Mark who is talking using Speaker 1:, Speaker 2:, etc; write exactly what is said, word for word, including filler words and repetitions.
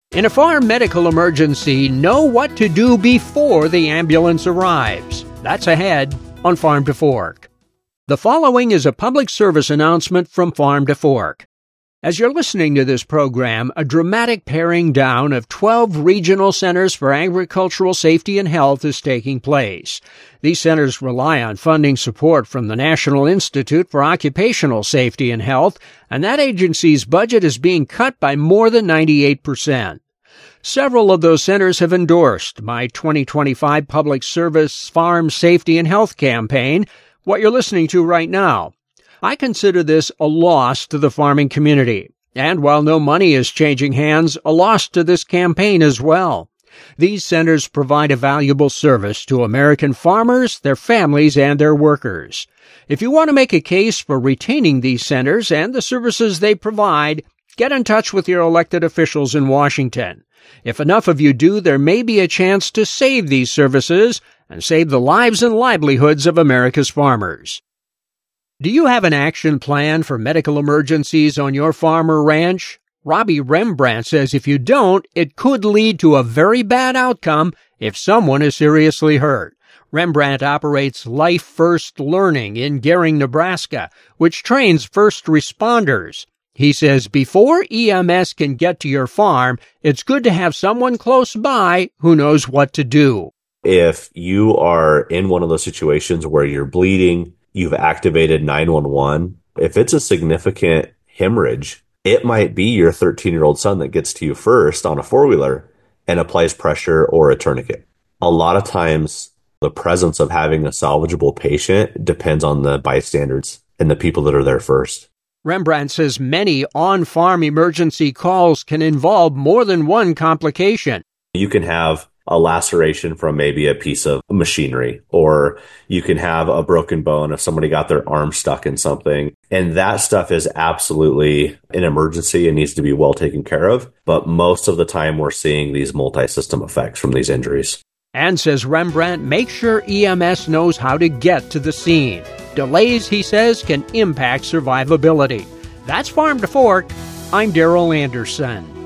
Speaker 1: In a farm medical emergency, know what to do before the ambulance arrives. That's ahead on Farm to Fork. The following is a public service announcement from Farm to Fork. As you're listening to this program, a dramatic paring down of twelve regional centers for agricultural safety and health is taking place. These centers rely on funding support from the National Institute for Occupational Safety and Health, and that agency's budget is being cut by more than ninety-eight percent. Several of those centers have endorsed my twenty twenty-five Public Service Farm Safety and Health campaign, what you're listening to right now. I consider this a loss to the farming community, and while no money is changing hands, a loss to this campaign as well. These centers provide a valuable service to American farmers, their families, and their workers. If you want to make a case for retaining these centers and the services they provide, get in touch with your elected officials in Washington. If enough of you do, there may be a chance to save these services and save the lives and livelihoods of America's farmers. Do you have an action plan for medical emergencies on your farm or ranch? Robbie Rembrandt says if you don't, it could lead to a very bad outcome if someone is seriously hurt. Rembrandt operates Life First Learning in Gering, Nebraska, which trains first responders. He says before E M S can get to your farm, it's good to have someone close by who knows what to do.
Speaker 2: If you are in one of those situations where you're bleeding, you've activated nine one one. If it's a significant hemorrhage, it might be your thirteen-year-old son that gets to you first on a four-wheeler and applies pressure or a tourniquet. A lot of times, the presence of having a salvageable patient depends on the bystanders and the people that are there first.
Speaker 1: Rembrandt says many on-farm emergency calls can involve more than one complication.
Speaker 2: You can have a laceration from maybe a piece of machinery, or you can have a broken bone if somebody got their arm stuck in something. And that stuff is absolutely an emergency and needs to be well taken care of. But most of the time we're seeing these multi-system effects from these injuries.
Speaker 1: And says Rembrandt, make sure E M S knows how to get to the scene. Delays, he says, can impact survivability. That's Farm to Fork. I'm Darrell Anderson.